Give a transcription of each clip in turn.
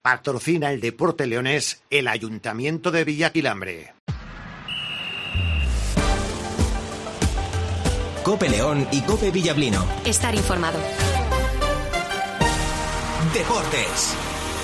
Patrocina el deporte leonés el Ayuntamiento de Villaquilambre. COPE León y COPE Villablino. Estar informado. Deportes.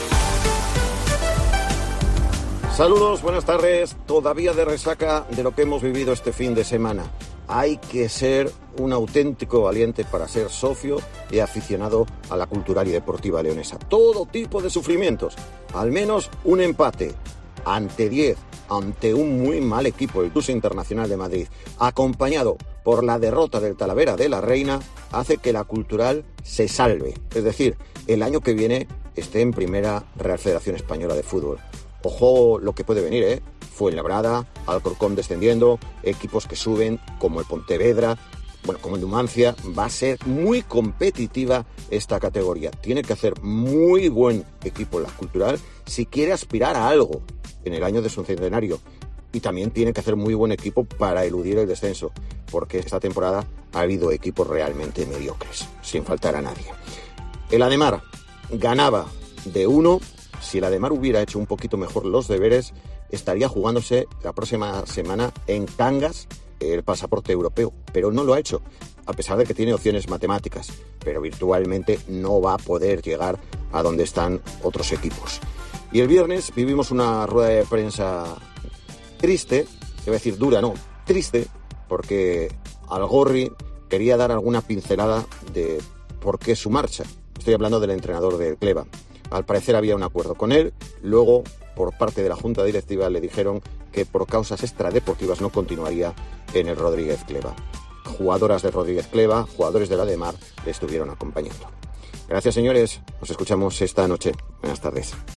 Saludos, buenas tardes. Todavía de resaca de lo que hemos vivido este fin de semana. Hay que ser un auténtico valiente para ser socio y aficionado a la cultural y deportiva leonesa. Todo tipo de sufrimientos, al menos un empate ante 10, ante un muy mal equipo, el Club Internacional de Madrid, acompañado por la derrota del Talavera de la Reina, hace que la cultural se salve. Es decir, el año que viene esté en primera Real Federación Española de Fútbol. Ojo lo que puede venir, ¿eh? Fuenlabrada, Alcorcón descendiendo, equipos que suben como el Pontevedra, como el Numancia. Va a ser muy competitiva esta categoría. Tiene que hacer muy buen equipo la cultural si quiere aspirar a algo en el año de su centenario. Y también tiene que hacer muy buen equipo para eludir el descenso, porque esta temporada ha habido equipos realmente mediocres, sin faltar a nadie. El Ademar ganaba de 1. Si el Ademar hubiera hecho un poquito mejor los deberes, estaría jugándose la próxima semana en Cangas el pasaporte europeo, pero no lo ha hecho, a pesar de que tiene opciones matemáticas, pero virtualmente no va a poder llegar a donde están otros equipos. Y el viernes vivimos una rueda de prensa triste, iba a decir dura, no, triste, porque Algorri quería dar alguna pincelada de por qué su marcha. Estoy hablando del entrenador del Cleva. Al parecer había un acuerdo con él, luego por parte de la Junta Directiva le dijeron que por causas extradeportivas no continuaría en el Rodríguez Cleva. Jugadoras de Rodríguez Cleva, jugadores de la Ademar le estuvieron acompañando. Gracias, señores, nos escuchamos esta noche. Buenas tardes.